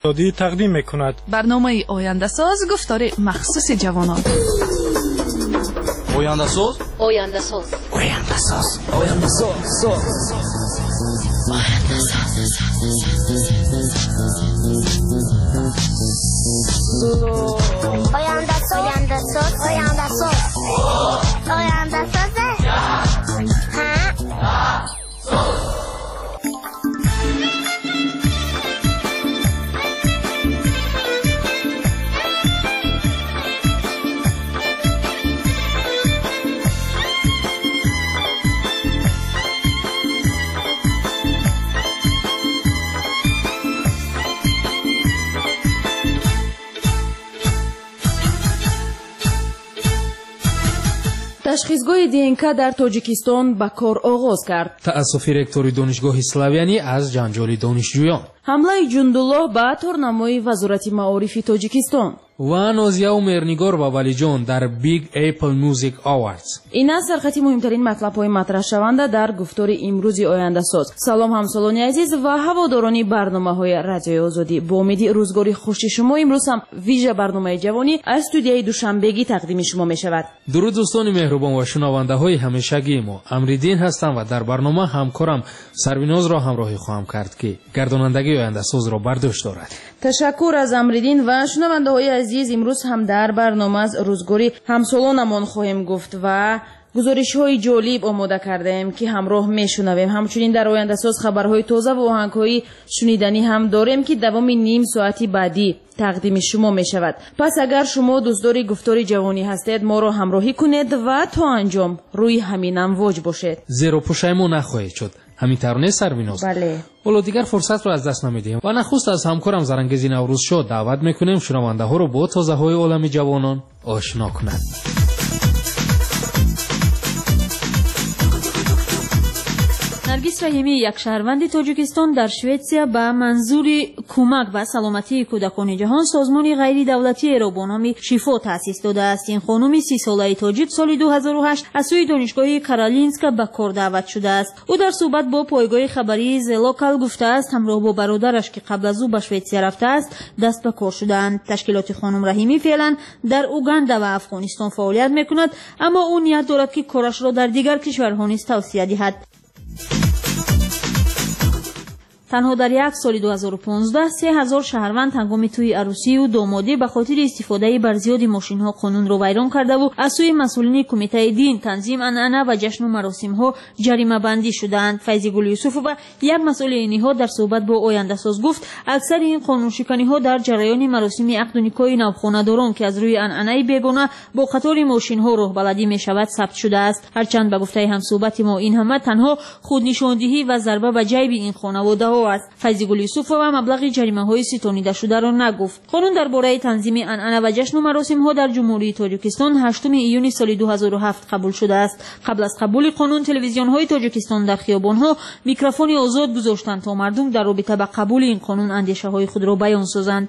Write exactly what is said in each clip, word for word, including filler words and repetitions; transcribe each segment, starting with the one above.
دادی تقدیم میکند. برنامه آینده ساز گفتار مخصوص جوانان. آینده ساز آینده ساز آینده ساز آینده ساز آینده ساز آینده ساز آینده ساز آینده ساز تشخیصگاه دی-ان-کی در تاجیکستان به کار آغاز کرد. تأسف رکتوری دانشگاه اسلاویانی از جنجال دانشجویان. حمله جندالله به تورنمای وزارت معارف تاجیکستان. و نازیه و مرنیگار و ولیجان در بیگ اپل موزیک آواردز. این است سرخط مهمترین مطلب‌های مطرح شونده در گفتار امروز آینده ساز. سلام همسالان عزیز و هواداران برنامه‌های رادیوی آزادی. با امید روزگاری خوش شما امروز هم ویژه برنامه جوانی از استودیوی دوشنبهگی تقدیم شما می‌شود. درود دوستان مهربان و شنونده‌های همیشگی ما. امریدین هستم و در برنامه همکارم سرویناز را همراهی خواهم کرد که گردانندگی آینده ساز را بر دوش دارد. تشکر از امریدین و شنونده‌های عزیز. امروز هم در برنامه از روزگاری همسالانمان خواهیم گفت و گزارش‌های جالب آماده کردیم که همراه میشنویم. همچنین در آینده ساز خبرهای تازه و آهنگ‌های شنیدنی هم داریم که دوام نیم ساعتی بعدی تقدیم شما می شود. پس اگر شما دوستدار گفتار جوانی هستید ما را همراهی کنید و تا انجام روی همین امواج باشید. زیرا پشیمون نخواهید شد. همین ترانه سرویناز. بله. حالا دیگر فرصت رو از دست نمیدیم و نخست از همکارم زرنگزی نوروز شد دعوت میکنیم شنونده ها رو با تازه های عالم جوانان آشنا کنند. نرگس رحیمی یک شهروند تاجیکستان در شویتسیا به منظور کمک به سلامتی کودکان جهان سازمان غیر دولتی را با نام شفا تأسیس داده است. این خانم سی ساله تاجیک سال دو هزار و هشت از سوی دانشگاه کارالینسک به کار دعوت شده است. او در صحبت با پایگاه خبری زلوکال گفته است همراه با برادرش که قبل از او به شویتسیا رفته است دست به کار شدند. تشکیلات خانم رحیمی فعلا در اوگاندا و افغانستان فعالیت میکند اما او نیت دارد که کارش را در دیگر کشورها نیز توسعه دهد. تنها در یک سال دو هزار و پانزده سه هزار شهروند هنگام توی عروسی و دامادی به خاطر استفاده بر زیاد ماشین‌ها قانون را ویران کرده و از سوی مسئولین کمیته دین تنظیم عنعنه و جشن و مراسم‌ها جریمه بندی شدند. فیضی گل یوسف و یک مسئول اینها در صحبت با آینده ساز گفت اکثر این قانون شکنی‌ها در جریان مراسم عقد و نکاح نوخانه‌داران که از روی عنعنه بیگانه با قطار ماشین‌ها راه بلدی می‌شود ثبت شده است. هرچند به گفته همصحبت ما این همه تنها خودنشاندهی و ضربه به جیب این خانواده است. فیضی گل یوسف و مبلغ جریمه های ستانیده شده را نگفت. قانون درباره تنظیم عنعنه و جشن و مراسم ها در جمهوری تاجیکستان هشتم ایون سال دو هزار و هفت قبول شده است. قبل از قبول قانون تلویزیون های تاجیکستان در خیابان ها میکروفون آزاد گذاشتند تا مردم در رابطه با قبول این قانون اندیشه های خود را بیان سازند.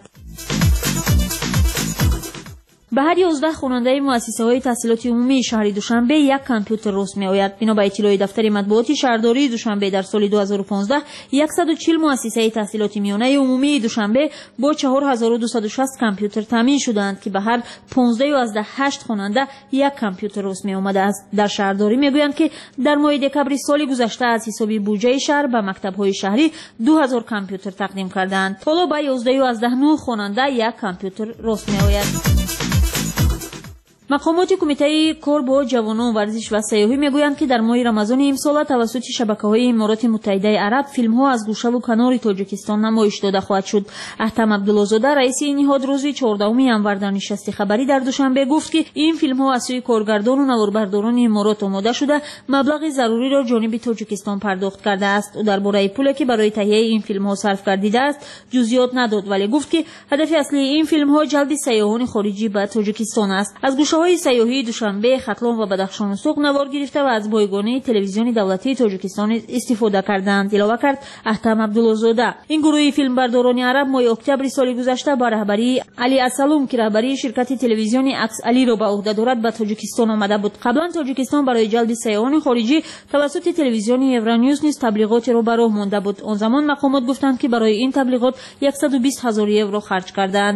به هر یازده خواننده مؤسسه های تحصیلات عمومی شهر دوشنبه یک کامپیوتر رسم می آید. بنا به اطلاع دفتر مطبوعات شهرداری دوشنبه در سال دو هزار و پانزده صد و چهل مؤسسه تحصیلات میانه عمومی دوشنبه با چهار هزار و دویست و شصت کامپیوتر تامین شدند که به هر پانزده و از هشت خواننده یک کامپیوتر رسم می آمده است. در شهرداری میگویند که در ماه دکمبر سال گذشته از حساب بودجه شهر به مکتب های شهری دو هزار کامپیوتر تقدیم کردند. حالا به یازده و از نه خواننده یک کامپیوتر رسم می آید. مقامات کمیته کار با جوانان ورزش و سیاحی میگویند که در ماه رمضان امسال توسط شبکه‌های امارات متحده عرب فیلم‌ها از گوشه و کنار تاجیکستان نمایش داده خواهد شد. احتم عبدالله‌زاده رئیس این نهاد روز چهاردهم ژانویه در نشست خبری در دوشنبه گفت که این فیلم‌ها از سوی کارگردان و نواربرداران امارات آماده شده مبلغ ضروری را جانب تاجیکستان پرداخت کرده است. او درباره پولی که برای تهیه این فیلم‌ها صرف گردیده است جزئیات نداد ولی گفت که هدف اصلی این فیلم‌ها جلب سیاحان خارجی به تاجیکستان است. از گوشه ҳавзаҳои сайёҳии Душанбе, Хатлон ва Бадахшону Суғ навор гирифта ва аз бойгонии телевизиони давлатии Тоҷикистон истифода карданд, илова кард Аҳтам Абдуллозода. Ин гурӯҳи филмбардорони араб моҳи октябри соли гузашта ба раҳбарии Али Асалум, ки раҳбарии ширкати телевизиони Акс Алиро ба уҳда дорад, ба Тоҷикистон омада буд. Қаблан Тоҷикистон барои ҷалби сайёҳони хориҷӣ тавассути телевизиони Евроньюз низ таблиғотеро ба роҳ монда буд. Он замон мақомот гуфтанд, ки барои ин таблиғот яксаду бист ҳазор евро харҷ карданд.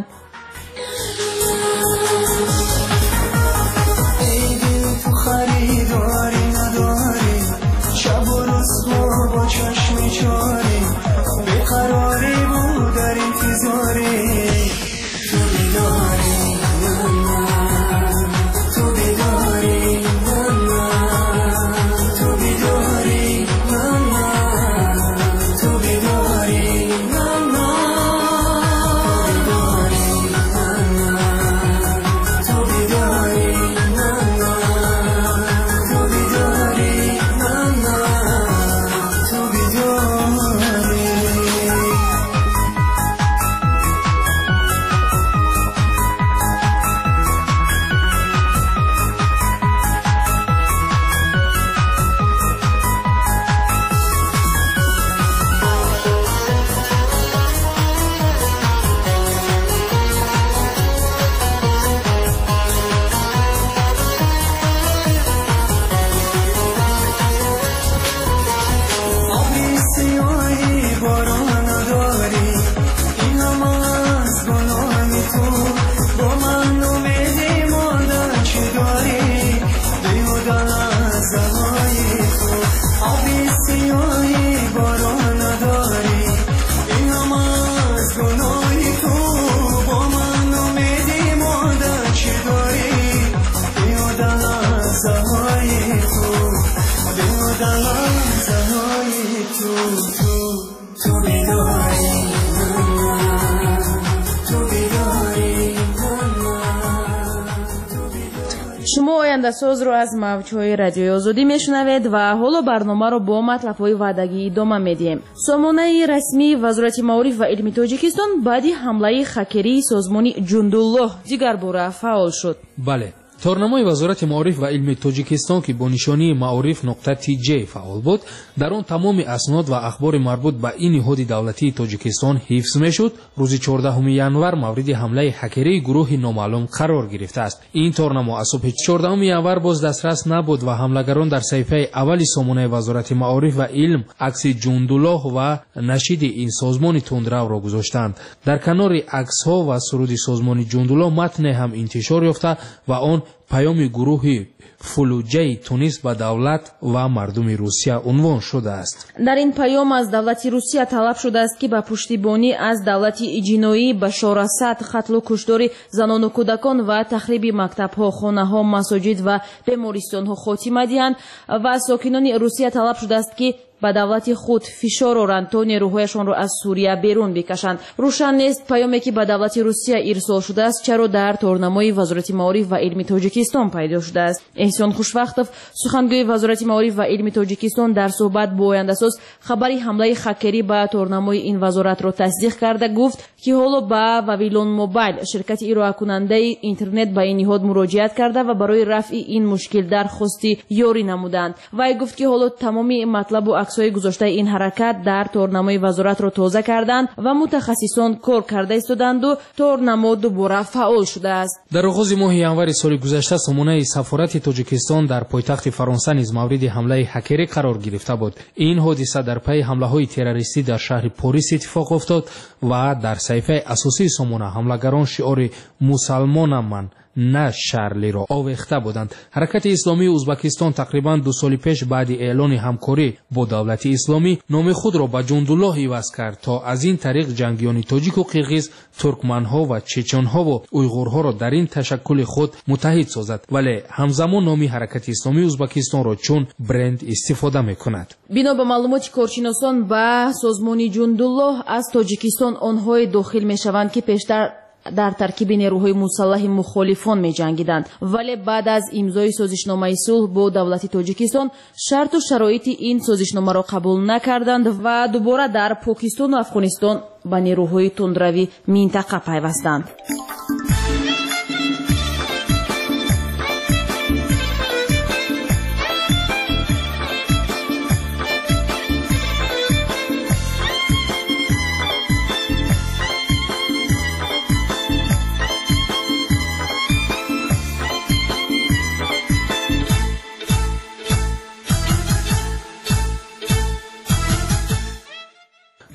шумо ояндасозро аз мавҷҳои радиои озодӣ мешунавед ва ҳоло барномаро бо матлабҳои ваъдагӣ идома медиҳем. Сомонаи расмии Вазорати маориф ва илми Тоҷикистон баъди ҳамлаи хакерии созмони Ҷундуллоҳ дигар бора фаъол шуд. бале торнамои Вазорати маориф ва илми Тоҷикистон, ки бо нишонии маориф нуқта тиҷ фаъол буд, дар он тамоми аснод ва ахбори марбут ба ин ниҳоди давлатии Тоҷикистон ҳифз мешуд. рӯзи чордаҳуми январ мавриди ҳамлаи хакерии гурӯҳи номаълум қарор гирифтааст. ин торнамо аз субҳи чордаҳуми январ боз дастрас набуд ва ҳамлагарон дар саҳифаи аввали сомонаи Вазорати маориф ва илм акси Ҷундуллоҳ ва нашиди ин созмони тундрав гузоштанд. дар канори аксҳо ва суруди созмони Ҷундуллоҳ матне ҳам интишор ёфта ва он паёми гурӯҳи фулуҷаи Тунис ба давлат ва мардуми Русия унвон шудааст. дар ин паём аз давлати Русия талаб шудааст, ки ба пуштибонӣ аз давлати ҷиноӣ ба шорасад, қатлу куштори занону кӯдакон ва тахриби мактабҳо, хонаҳо, масоҷид ва бемористонҳо хотима диҳанд ва аз сокинони Русия талаб шудааст, ки ба давлати худ фишор оранд, то нерӯҳояшонро аз Сурия берун бикашанд. рӯшан нест паёме, ки ба давлати Русия ирсол шудааст, чаро дар торнамои Вазорати маориф ва илми Тоҷикистон пайдо шудааст. Эҳсон Хушвақтов, сухангӯи Вазорати маориф ва илми Тоҷикистон, дар суҳбат бо Ояндасоз хабари ҳамлаи хакерӣ ба торнамои ин вазоратро тасдиқ карда гуфт, ки ҳоло ба Вавилон Мобайл, ширкати ироакунандаи интернет, ба ин ниҳод муроҷиат карда ва барои рафъи ин мушкил дархости ёрӣ намуданд. Вай гуфт, ки ҳоло тамоми матлабу аксҳои гузоштаи ин ҳаракат дар торнамои вазоратро тоза карданд ва мутахассисон кор карда истоданду торнамо дубора фаъол шудааст. дар оғози моҳи январи соли гузашта сомонаи сафорати Тоҷикистон дар пойтахти Фаронса низ мавриди ҳамлаи хакерӣ қарор гирифта буд. ин ҳодиса дар пайи ҳамлаҳои террористӣ дар шаҳри Порис иттифоқ уфтод ва дар саҳифаи асосии сомона ҳамлагарон шиори «Мусалмонам ман, на Шарлиро» овехта буданд. ҳаракати исломии Узбекистон тақрибан ду соли пеш баъди эълони ҳамкорӣ бо давлати исломӣ номи худро ба Ҷундуллоҳ иваз кард, то аз ин тариқ ҷангиёни тоҷику қирғиз, туркманҳо ва чеченҳову уйғурҳоро дар ин ташаккули худ муттаҳид созад, вале ҳамзамон номи ҳаракати исломии Узбекистонро чун бренд истифода мекунад. бино ба маълумоти коршиносон ба созмони Ҷундуллоҳ аз Тоҷикистон онҳое дохил мешаванд, ки пештар дар таркиби нерӯҳои мусаллаҳи мухолифон меҷангиданд, вале баъд аз имзои созишномаи сулҳ бо давлати Тоҷикистон шарту шароити ин созишномаро қабул накарданд ва дубора дар Покистону Афғонистон ба нерӯҳои тундрави минтақа пайвастанд.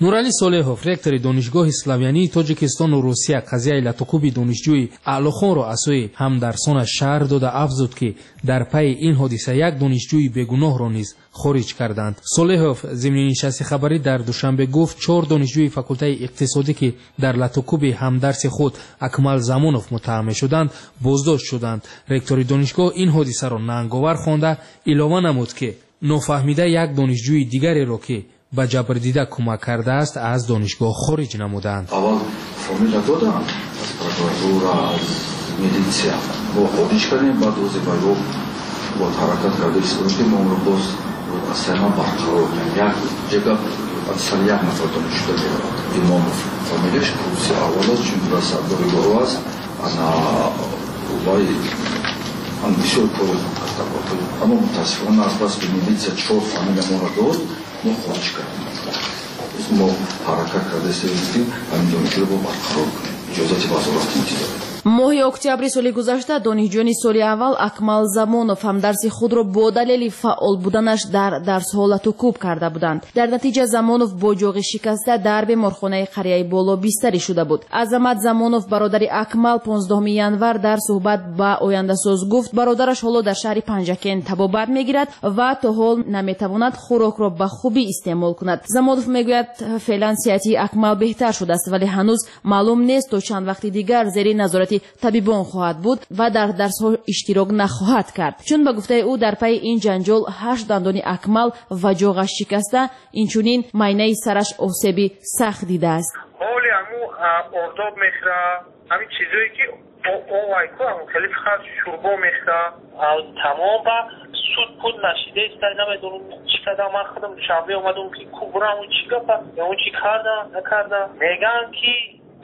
нуралӣ солеҳов, ректори донишгоҳи славянии тоҷикистону русия қазияи латукуби донишҷӯи аълохонро аз сӯи ҳамдарсонаш шаҳр дода афзуд ки дар пайи ин ҳодиса як донишҷӯи бегуноҳро низ хориҷ карданд. солеҳов зимни нишасти хабарӣ дар душанбе гуфт чор донишҷӯи факултаи иқтисодӣ ки дар латукуби ҳамдарси худ акмал замонов муттаҳам мешуданд боздошт шуданд. ректори донишгоҳ ин ҳодисаро нанговар хонда илова намуд ки нофаҳмида як донишҷӯи дигареро ки ба ҷабрдида кӯмак кардааст аз донишгоҳ хориҷ намуданд. аввал фомила додам аз прокуратура, аз милитсия бо хориҷ кардем, баъд рӯзи байром бо ҳаракат карда истодем ки маро боз аз сайма барқарор кунем. як ҷага аксар як нафар донишҷӯ меравад. имомов фомилияш курси аввал аст, чунки дар сардори гурӯҳ аст. ана вай ан бисёр кор карда буд. аммо мутаассифона азбаски милитсия чор фамилия моро дод, мо хориҷ кардем. мо ҳаракат карда истодем ки ҳамин донишҷӯро бо барқарор кунем. иҷозати вазорат интизор. моҳи октябри соли гузашта донишҷӯёни соли аввал акмал замонов ҳамдарси худро бо далели фаъол буданаш дар дарсҳо латукуб карда буданд. дар натиҷа замонов бо ҷоғи шикаста дар беморхонаи қарияи боло бистарӣ шуда буд. азамат замонов бародари акмал понздаҳуми январ дар суҳбат ба ояндасоз гуфт бародараш ҳоло дар шаҳри панҷакен табобат мегирад ва то ҳол наметавонад хӯрокро ба хубӣ истеъмол кунад. замонов мегӯяд феълан сиҳати акмал беҳтар шудааст, вале ҳанӯз маълум нест то чанд вақти дигар зери назорати табибон хоҳад буд ва дар дарсҳо иштирок нахоҳад кард. чун ба гуфтаи ӯ дар пайи ин ҷанҷол ҳашт дандони акмал ва ҷоғаш шикаста, инчунин майнаи сараш осеби сахт дидааст. ҳоли аму ордоб мехӯра, ҳамин чизое ки овайку аму хеле фиқат шурбо мехӯра, тамом ба суд пуд нашида истай намедонам чӣ кардам. ман худам душанбе омадам ки ку бурам чӣ гапа ё чӣ карда накарда. мегӯям ки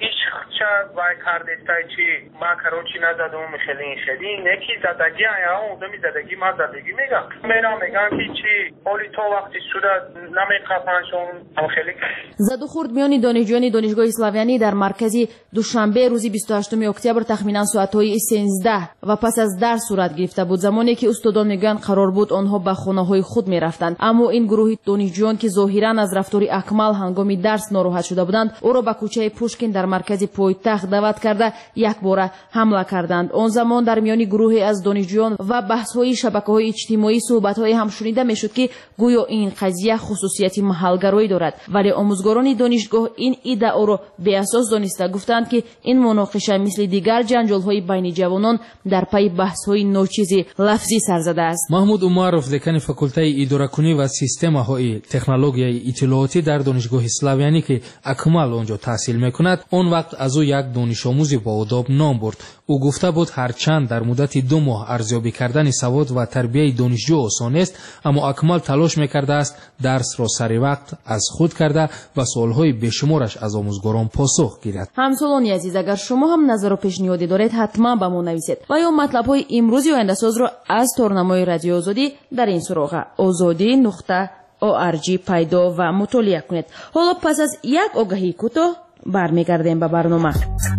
ишқча вай кардестай чи ма карочи назадам хелин хелин неки задагӣ аяам одами задагӣ ма задагӣ мегам мерам мегам ки чи ҳоли то вақти суда намеқапаншон ам хели. заду хурд миёни донишҷӯёни донишгоҳи славянӣ дар маркази душанбе рӯзи бисту ҳаштуми октябр тахминан соатҳои сенздаҳ ва пас аз дарс сурат гирифта буд, замоне ки устодон мегӯянд қарор буд онҳо ба хонаҳои худ мерафтанд. аммо ин гурӯҳи донишҷӯён ки зоҳиран аз рафтори акмал ҳангоми дарс нороҳат шуда буданд, ӯро ба кӯчаи пушкин дар маркази пойтахт даъват карда якбора ҳамла карданд. он замон дар миёни гурӯҳе аз донишҷӯён ва баҳсҳои шабакаҳои иҷтимоӣ суҳбатҳое ҳам шунида мешуд ки гӯё ин қазия хусусияти маҳалгароӣ дорад, вале омӯзгорони донишгоҳ ин иддаоро беасос дониста гуфтанд ки ин муноқиша мисли дигар ҷанҷолҳои байни ҷавонон дар пайи баҳсҳои ночизи лафзӣ сар задааст. маҳмуд умаров, декани факултаи идоракунӣ ва системаҳои технологияи иттилоотӣ дар донишгоҳи славянӣ ки акмал онҷо таҳсил мекунад, он вақт аз ӯ як донишомӯзи боодоб ном бурд. ӯ гуфта буд ҳарчанд дар муддати ду моҳ арзёбӣ кардани савод ва тарбияи донишҷӯ осон нест, аммо акмал талош мекардааст дарсро сари вақт аз худ карда ва суолҳои бешумораш аз омӯзгорон посух гирад. ҳамсолони азиз, агар шумо ҳам назару пешниҳодӣ доред, ҳатман ба мо нависед ва ё матлабҳои имрӯзи ояндасозро аз торнамои радиои озодӣ дар ин суроға озодӣ нуқта орг пайдо ва мутолиа кунед. ҳоло пас аз як огаҳии кӯтоҳ бармегардем ба барнома.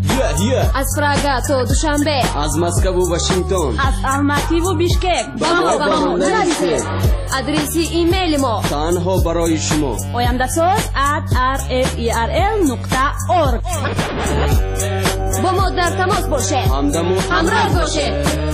аз Прага то Душанбе, аз Москву Вашингтон, аз Алмативу Бишкек ба мо ба мо нависед. адреси имейли мо танҳо барои шумо ояндасоз at r f e r l нуқта org. бо мо дар тамос бошед, ҳамроҳ бошед.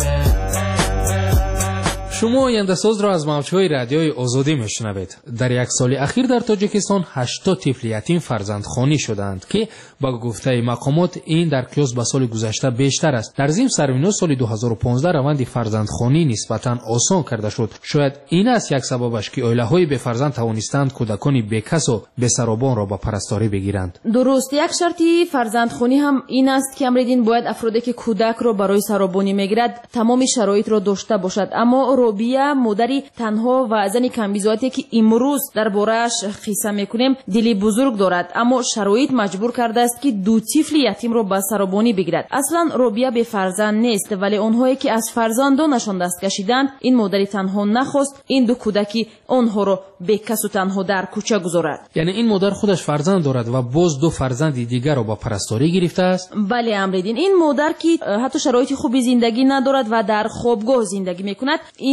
шумо ояндасозро аз мавҷҳои радиои озодӣ мешунавед. дар як соли ахир дар тоҷикистон ҳаштод тифли ятим фарзандхонӣ шуданд ки ба гуфтаи мақомот ин дар қиёс ба соли гузашта бештар аст. дар зим сарвино соли дуҳазору понздаҳ раванди фарзандхонӣ нисбатан осон карда шуд. шояд ин аст як сабабаш ки оилаҳои бефарзанд тавонистанд кӯдакони бекасу бесаробонро ба парасторӣ бигиранд. дуруст, як шарти фарзандхонӣ ҳам ин аст ки амридин бояд афроде ки кӯдакро барои саробонӣ мегирад тамоми шароитро дошта бошад. аммо робия модари танҳо ва зани камбизоате ки имрӯз дар борааш қисса мекунем дили бузург дорад, аммо шароит маҷбур кардааст ки ду тифли ятимро ба саробонӣ бигирад. аслан робия бефарзанд нест, вале онҳое ки аз фарзандонашон даст кашиданд, ин модари танҳо нахост ин ду кӯдаки онҳоро бекасу танҳо дар кӯча гузорад. яъне ин модар худаш фарзанд дорад ва боз ду фарзанди дигарро ба парасторӣ гирифтааст? бале амридин, ин модар ки ҳатто шароити хуби зиндагӣ надорад ва дар хобгоҳ зиндагӣ мекунад, ин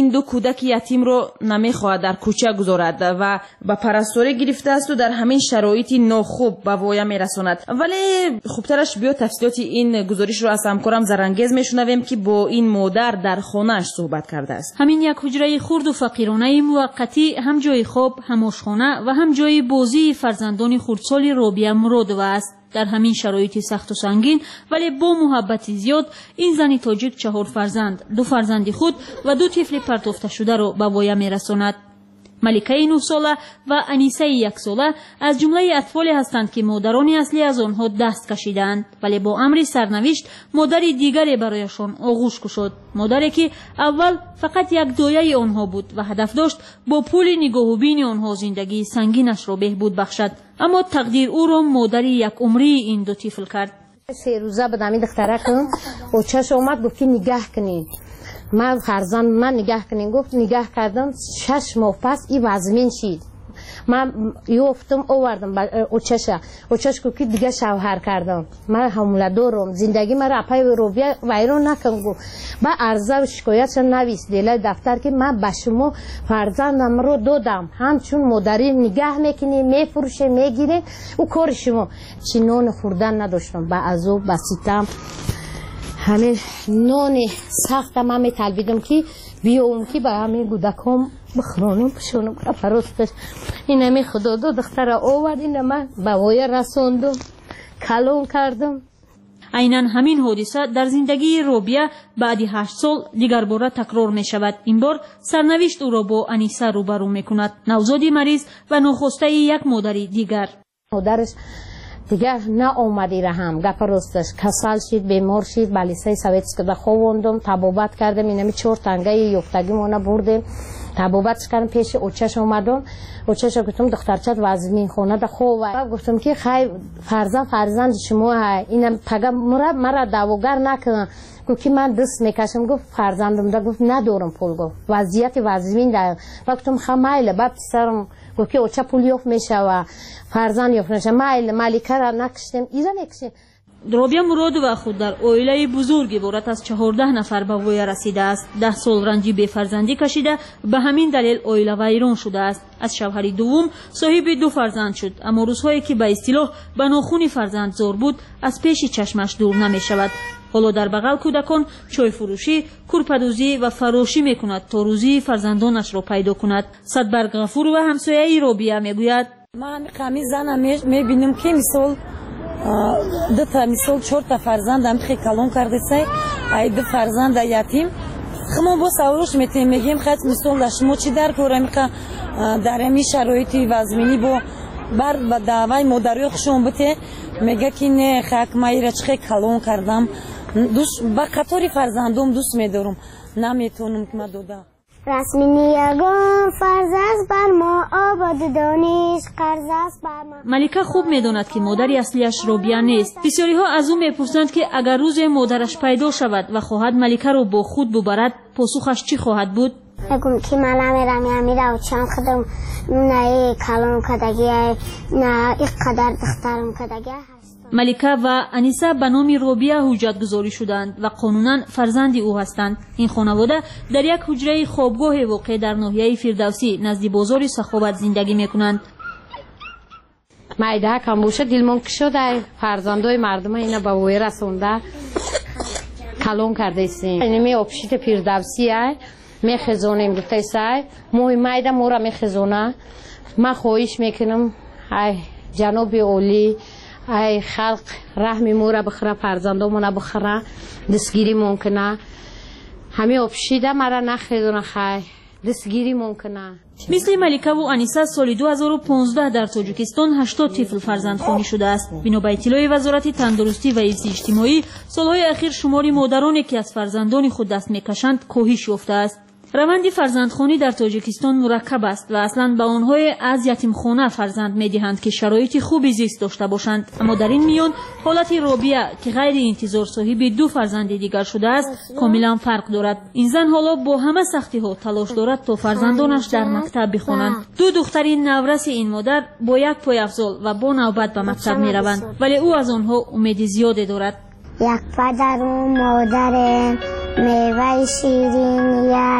این دو کودک یتیم رو نمیخواهد در کوچه گذارد و به پرستاری گرفته است و در همین شرایط ناخوب به وایه میرساند. ولی خوبترش بیا تفصیلات این گزارش رو از همکارم زرنگیز میشنویم که با این مادر در خانه‌اش صحبت کرده است. همین یک حجره خرد و فقیرانه موقتی هم جای خواب، هم آشخانه و هم جای بازی فرزندان خردسال روبیه مرادوه است. در همین شرایط سخت و سنگین ولی با محبت زیاد این زن تاجیک چهار فرزند، دو فرزند خود و دو طفل پرتافته شده را به وایه میرساند. ملکه نه ساله و انیسه یک ساله از جمله اطفالی هستند که مادران اصلی از آنها دست کشیدند، ولی با امر سرنوشت مادر دیگری برایشان آغوش گشود. مادری که اول فقط یک دایه آنها بود و هدف داشت با پول نگاه و بین آنها زندگی سنگینش را بهبود بخشد، اما تقدیر او را مادر یک عمری این دو طفل کرد. سه روزه به دمی دختره کن و چش اومد گفت که نگاه کنین من فرزند من نگاه کنین. گفت نگاه کردم شش ماه پس این وزمین شید. من یافتم آوردم او چشه او چش گفت که دیگه شوهر کردم من حمله دارم زندگی من را پای روبیه ویرون نکن. گفت با عرضه و شکایتش نویس دیلای دفتر که من به شما فرزندم رو دادم همچون مادری نگاه میکنی میفروشه میگیره او کار شما. چی نان خوردن نداشتم با عذاب با ستم همین نان سختم هم میطلبیدم که بیام که با همین گودکام بخرانم بشونم پرستش. این همی خدا دو دختر آورد این من به وایه رساندم کلون کردم. عیناً همین حادثه در زندگی روبیه بعد هشت سال دیگر باره تکرار می شود. این بار سرنوشت او را با انیسه روبرو می کند، نوزادی مریض و نخسته یک مادری دیگر. مادرش دیگر نه اومدی رحم گپ راستش کسل شید بیمار شید بالیسای سویتسک ده خووندم تبابت کردم اینمی چهار تنگه یفتگی مونه بردیم تبابتش کردم پیش اوچش اومدم اوچش گفتم دخترچت وزمین خونه ده خواه گفتم که خیلی فرزند فرزند شما های اینم پگه مرا مرا دواگر نکنم. گفت که من دست میکشم. گفت فرزندم ده گفت ندارم پول. گفت وضعیت وزمین ده گفتم خمیله بعد سرم گفت که اوچه پول یافت میشه و فرزند یافت میشه مایل ملیکه را نکشتیم ایزا نکشیم. روبیه مرادوه خود در عائله بزرگی عبارت از چهارده نفر به وایه رسیده است. ده سال رنجی بی فرزندی کشیده به همین دلیل عائله ویران شده است. از شوهر دوم صاحب دو فرزند شد، اما روزهایی که به اصطلاح به ناخون فرزند زار بود از پیش چشمش دور نمی شود. حالا در بغل کودکان چای فروشی، کورپدوزی و فراشی می کند تا روزی فرزندانش را پیدا کند. صدبرگ غفور و همسایه روبیه می گوید من قمی زنم می بینم که مثال دو تا مثال چهار تا فرزندم خیلی کلون کرده سای ای دو فرزند یتیم خما با سوالش میتیم میگیم خیلی مثال شما چی در کاره میخوا در این شرایطی وزمینی با بر و دعوای مادری خشون بته میگه که نه خاک مایره چه کلون کردم دوست با قطاری فرزندم دوست میدارم نمیتونم که ما دودا رسمی یگان فرزند بر ما آباد دانش قرض است بر ما. ملکه خوب میداند که مادری اصلیش روبیه نیست. بسیاری ها از او میپرسند که اگر روز مادرش پیدا شود و خواهد ملکه را با خود ببرد پاسخش چی خواهد بود؟ بگم که من میرم میرم و چند خودم نه کلان کدگی نه اینقدر دخترم کدگی هست. ملکه و انیسه به نام روبیه حجت گذاری شدند و قانونا فرزند او هستند. این خانواده در یک حجره خوابگاه واقع در ناحیه فردوسی نزد بازار سخاوت زندگی میکنند. مایده کم باشه دلمون که شده فرزندای مردم اینا به وی رسونده کلون کرده ایستیم. اینمی اپشیت فردوسی های میخزونیم گفته سای موی مایده مورا میخزونه. من خواهش میکنم ای جناب اولی ای خلق رحم مورا بخره فرزندامون بخره دستگیری ممکنه همه اپشیده مرا نخیدونه خی دستگیری ممکنه. مثل ملکه و انیسه سال دو هزار و پانزده در تاجیکستان هشتاد طفل فرزندخوانی شده است. بنا به اطلاع وزارت تندرستی و حفظ اجتماعی سالهای اخیر شماری مادرانی که از فرزندان خود دست میکشند کاهش یافته است. روند فرزندخوانی در تاجیکستان مرکب است و اصلا به آنهای از یتیمخانه فرزند میدهند که شرایط خوبی زیست داشته باشند، اما در این میان حالت روبیه که غیر انتظار صاحب دو فرزند دیگر شده است کاملا فرق دارد. این زن حالا با همه سختی ها تلاش دارد تا فرزندانش در مکتب بخوانند. دو دختر نورس این مادر با یک پای افضل و با نوبت به مکتب می روند، ولی او از آنها امید زیادی دارد. یک پدر و مادر میوه شیرین یک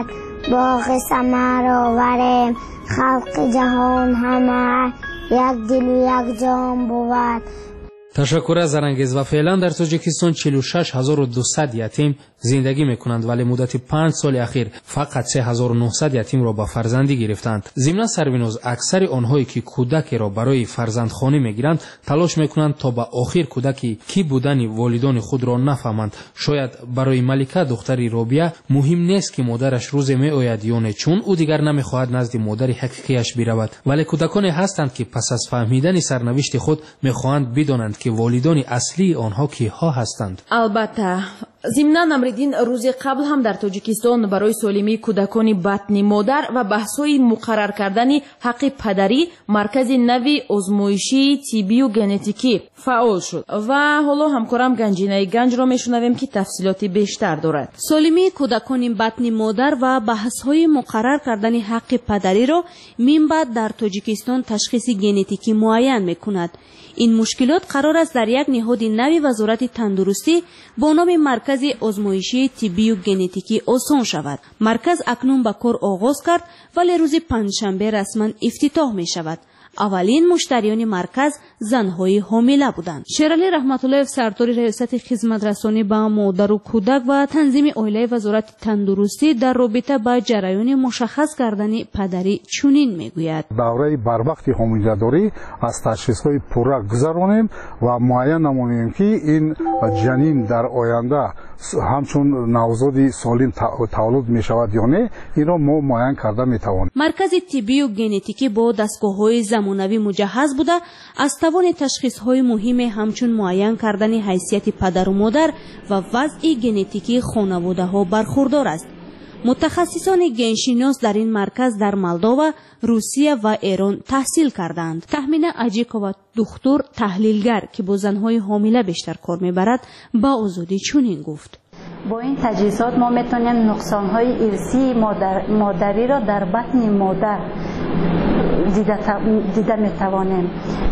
باغ ثمر آوریم خلق جهان همه یک دل و یک جان بود. تشکر از زرانگیز و فعلا در تاجیکستان چهل و شش هزار و دویست یتیم زندگی میکنند ولی مدت پنج سال اخیر فقط سه هزار و نهصد یتیم را به فرزندی گرفتند. ضمن سربناز اکثر آنهایی که کودک را برای فرزندخوانی میگیرند تلاش میکنند تا به آخر کودکی کی بودن والدان خود را نفهمند. شاید برای ملکه دختری رابیه مهم نیست که مادرش روز میآید یا نه، چون او دیگر نمیخواهد نزد مادر حقیقیش برود، ولی کودکانی هستند که پس از فهمیدن سرنوشت خود میخواهند بدانند که والدان اصلی آنها کیها هستند. البته ضمناً نمریدین روز قبل هم در تاجیکستان برای سالمی کودکان بطن مادر و بحث‌های مقرر کردن حق پدری مرکز نوی آزمایشی طبی و ژنتیکی فعال شد و حالا همکارم گنجینه گنج را میشنویم که تفصیلات بیشتر دارد. سالمی کودکان بطن مادر و بحث‌های مقرر کردن حق پدری را منبع در تاجیکستان تشخیص ژنتیکی معین می‌کند. این مشکلات قرار است در یک نهاد نوی وزارت تندرستی با نام مرکز آزمایشی طبی و ژنتیکی آسان شود. مرکز اکنون به کار آغاز کرد ولی روز پنجشنبه رسما افتتاح می شود. اولین مشتریان مرکز زنهای حامله بودند. شیرعلی رحمت الله سردار ریاست خدمت رسانی به مادر و کودک و تنظیم عائله وزارت تندرستی در رابطه با جریان مشخص کردن پدری چنین میگوید: دوره بروقت حامله‌داری از تشخیص‌های پوره گذرانیم و معین نماییم که این جنین در آینده همچون نوزاد سالم تولد می شود یا نه، این را ما معین کرده می توانیم. مرکز طبی و ژنتیکی با دستگاه‌های زمانوی مجهز بوده از توان تشخیص‌های مهم همچون معین کردن حیثیت پدر و مادر و وضع ژنتیکی خانواده‌ها برخوردار است. متخصصان ژنشناس در این مرکز در مولداوا، روسیه و ایران تحصیل کردند. تحمینا اجیکووا دکتر تحلیلگر که با زنهای حامله بیشتر کار میبرد با آزادی چنین گفت: با این تجهیزات ما میتونیم نقصان‌های ارثی مادر، مادری را در بطن مادر دیده, دیده میتوانیم.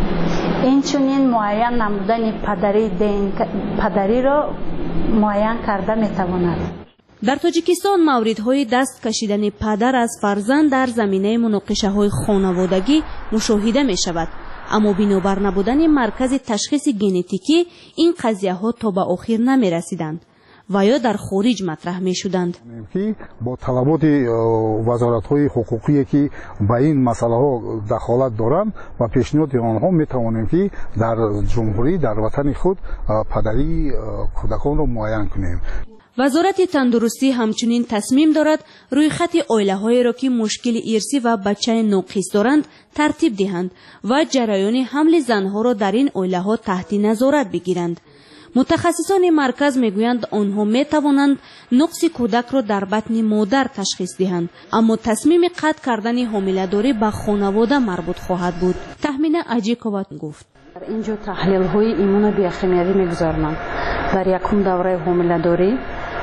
این چنین معین نمودن پدری دین پدری را معین کرده میتواند. در تاجیکستان موردهای دست کشیدن پدر از فرزند در زمینه مناقشه‌های خانوادگی مشاهده می شود، اما بنابر نبودن مرکز تشخیص ژنتیکی این قضیه‌ها تا به آخر نمی رسیدند و یا در خارج مطرح می شدند. با طلبات وزارت‌های حقوقی که به این مسئله‌ها دخالت دارند و پیشنهاد آنها می توانیم که در جمهوری در وطن خود پدری کودکان را معین کنیم. وزارت تندرستی همچنین تصمیم دارد روی خط عائله‌هایی را که مشکل ارثی و بچه ناقص دارند ترتیب دهند و جریان حمل زنها را در این عائله‌ها تحت نظارت بگیرند. متخصصان مرکز میگویند آنها می توانند نقص کودک را در بطن مادر تشخیص دهند، اما تصمیم قطع کردن حامله‌داری به خانواده مربوط خواهد بود. تحمینا اجیکووا گفت: در اینجا تحلیل‌های ایمون بیوشیمیایی می‌گذارند. در یکم دوره حامله‌داری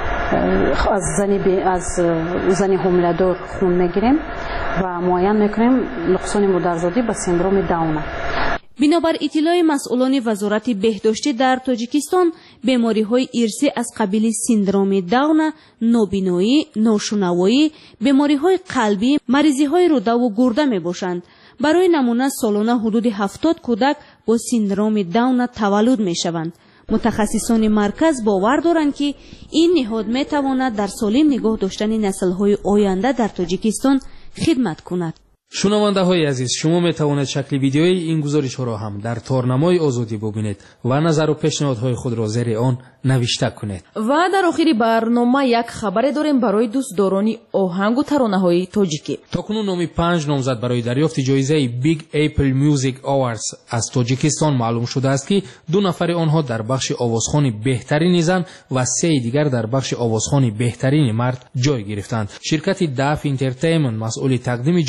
از زنی از زنی حامله‌دار خون میگیریم و معین میکنیم نقصان مادرزادی به سندروم داون. بنابر اطلاع مسئولان وزارت بهداشتی در تاجیکستان، بیماری‌های ارثی از قبیل سندروم داون، نابینایی، ناشنوایی، بیماری‌های قلبی، مریضی‌های روده و گرده میباشند. برای نمونه سالانه حدود هفتاد کودک با سندروم داون تولد میشوند. متخصصان مرکز باور دارند که این نهاد میتواند در سالم نگاه داشتن نسل‌های آینده در تاجیکستان خدمت کند. شنونده های عزیز، شما می توانید شکل ویدیوی این گزارش ها را هم در تارنمای آزادی ببینید و نظر و پیشنهادهای خود را زیر آن نوشته کنید. و در آخر برنامه یک خبر داریم برای دوستداران آهنگ و ترانه های تاجیکی. تاکنون نامی پنج نامزد برای دریافت جایزه بیگ اپل میوزیک آواردز از تاجیکستان معلوم شده است که دو نفر آنها در بخش آوازخوانی بهترین زن و سه دیگر در بخش آوازخوانی بهترین مرد جای گرفتند. شرکت داف انترتینمنت مسئول تقدیم جایزه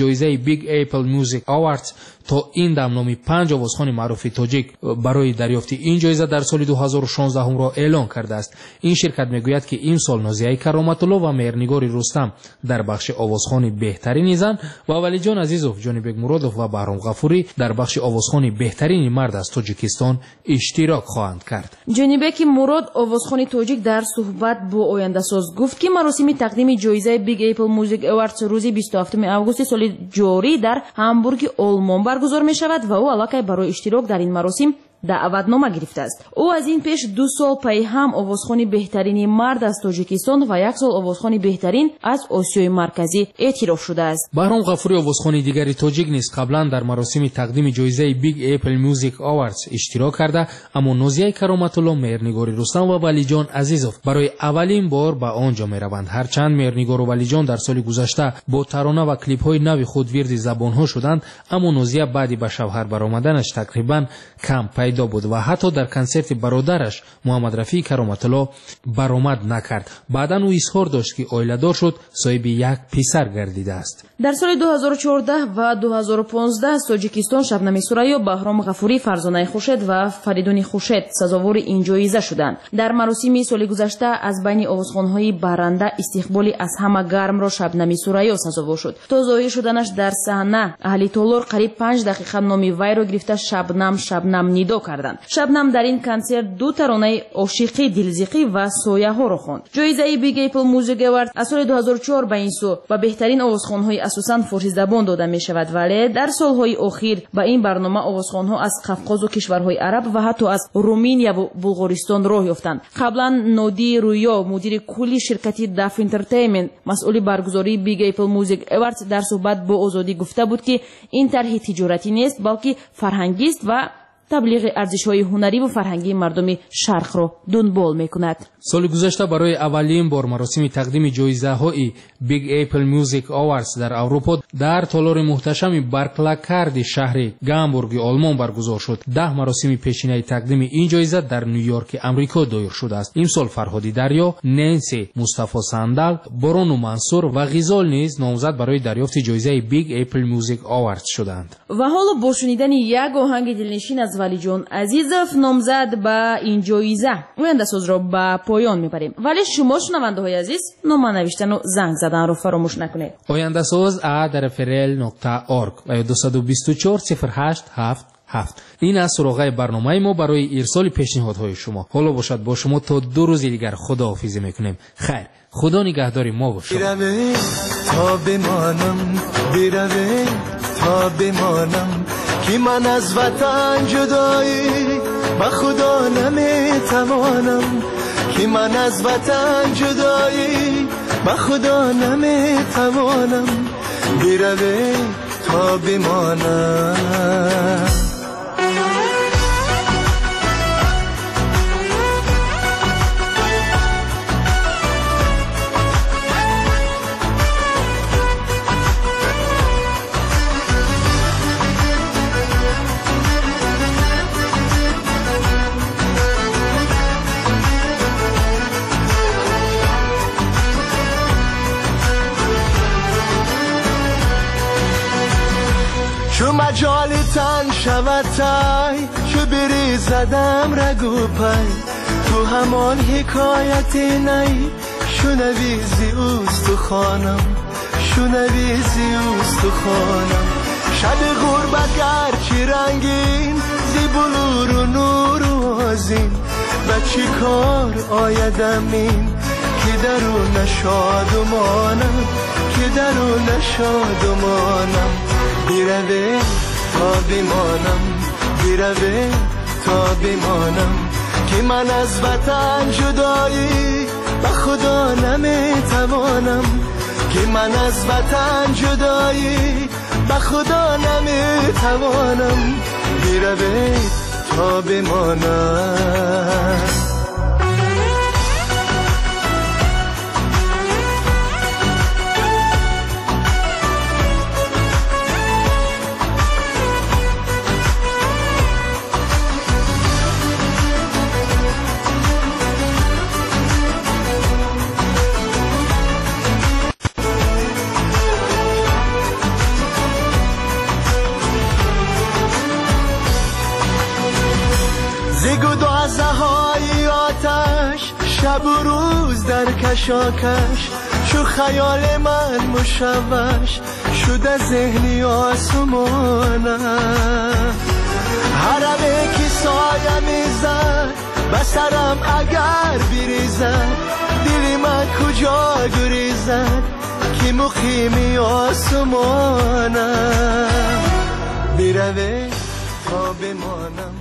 Big Apple Music Awards то ин дам номи панҷ овозхони маъруфи тоҷик барои дарёфти ин ҷоиза дар соли дуҳазору шонздаҳумро эълон кардааст. Ин ширкат мегӯяд ки имсол Нозияи Кароматулло ва Меҳрнигори Рустам дар бахши овозхони беҳтарини зан ва Валиҷон Азизов, Ҷонибек Муродов ва Баҳром Ғафурӣ дар бахши овозхони беҳтарини мард аз Тоҷикистон иштирок хоҳанд кард. ҷонибеки Мурод, овозхони тоҷик, дар суҳбат бо Ояндасоз гуфт ки маросими тақдими ҷоизаи Big Apple Music Awards рӯзи бисту ҳафтуми августи соли ҷорӣ дар Ҳамбурги Олмон баргузор мешавад ва ӯ аллакай барои иштирок дар ин маросим даъватнома гирифтааст. ӯ аз ин пеш ду сол пайҳам овозхони беҳтарини мард аз Тоҷикистон ва як сол овозхони беҳтарин аз Осиёи марказӣ эътироф шудааст. Баҳром Ғафурӣ, овозхони дигари тоҷик низ қаблан дар маросими тақдими ҷоизаи Big Apple Music Awards иштирок карда, аммо Нозияи Кароматулло, Меҳрнигори Рустам ва Валиҷон Азизов барои аввалин бор ба он ҷо мераванд. Ҳарчанд Меҳрнигору Валиҷон дар соли гузашта бо тарона ва клипҳои нави худ вирди забонҳо шуданд, аммо Нозия баъди ба шавҳар баромаданаш тақрибан кам пайдо буд ва ҳатто дар консерти бародараш Муҳаммадрафии Кароматулло баромад накард. Баъдан ӯ изҳор дошт ки оиладор шуд, соҳиби як писар гардидааст. дар соли дуҳазору чордаҳ ва дуҳазору понздаҳ аз Тоҷикистон Шабнами Сурайё, Баҳром Ғафурӣ, Фарзонаи Хушед ва Фаридуни Хушед сазовори ин ҷоиза шуданд. дар маросими соли гузашта аз байни овозхонҳои барранда истиқболи аз ҳама гармро Шабнами Сурайё сазовор шуд. то зоҳир шуданаш дар саҳна аҳли толор қариб панҷ дақиқа номи вайро гирифта Шабнам Шабнам нидо карданд. Шабнам дар ин консерт ду таронаи ошиқӣ, дилзиқӣ ва сояҳоро хонд. ҷоизаи Big Apple Music Awards аз соли дуҳазору чор ба ин су ба беҳтарин овозхонҳои асосан форсизабон дода мешавад, вале дар солҳои охир ба ин барнома овозхонҳо аз Қавқозу кишварҳои араб ва ҳатто аз Руминия ва Булғористон роҳ ёфтанд. қаблан Ноди Рӯё, мудири кулли ширкати Daf Entertainment, масъули баргузории Big Apple Music Awards, дар суҳбат бо Озодӣ гуфта буд ки ин тарҳи тиҷоратӣ нест, балки фарҳангист ва таблиғи арзишҳои ҳунариву фарҳангии мардуми Шарқро дунбол мекунад. соли гузашта барои аввалин бор маросими тақдими ҷоизаҳои Big Apple Music Awards дар Аврупо дар толори муҳташами Барклакарди шаҳри Гамбурги Олмон баргузор шуд. даҳ маросими пешинаи тақдими ин ҷоиза дар Нью-Йорки Амрико доир шудааст. Имсол Фарҳоди Дарьё, Ненси Мустафо Сандал, Борону Мансур ва Ғизол низ номзад барои дарёфти ҷоизаи Big Apple Music Awards шуданд. ва ҳоло бо шунидани як оҳанги дилнишин аз Валиҷон Азизов, номзад ба ин ҷоиза, Ояндасозро ба поён мебарем. Вале шумо шунавандаҳои азиз, нома навиштану занг заданро фаромӯш накунед. Ояндасоз а дар эф эр эл нуқта орг ва ё ду бисту чор сифр ҳашт ҳафт ҳафт. ин аз суроғаи барномаи мо барои ирсоли пешниҳодҳои шумо. ҳоло бошад бо шумо то ду рӯзи дигар худоҳофизӣ мекунем. хайр, худо нигаҳдори мо бошад. تا بمانم بروه تا بمانم که من از وطن جدایی با خدا نمیتوانم که من از وطن جدایی با خدا نمیتوانم بروه تا بمانم چو مجال تن شود تای چو بری زدم رگو پای تو همان حکایت نی شنویزی اوست تو خانم شنویزی اوست تو خانم شب غربت گرچی رنگین زی بلور و نور و آزین و چی کار آیدم این که درون شادمانم که درون شادمانم بیروه تا بمانم بیروه تا بمانم که من از وطن جدایی با خدا نمیتوانم که من از وطن جدایی با خدا نمیتوانم بیروه تا بمانم شب و روز در کشاکش چو خیال من مشوش شده ذهنی آسمانم حرمه که سایه میزد بسرم اگر بریزد دل من کجا گریزد که مقیمی آسمانم بروه تا بمانم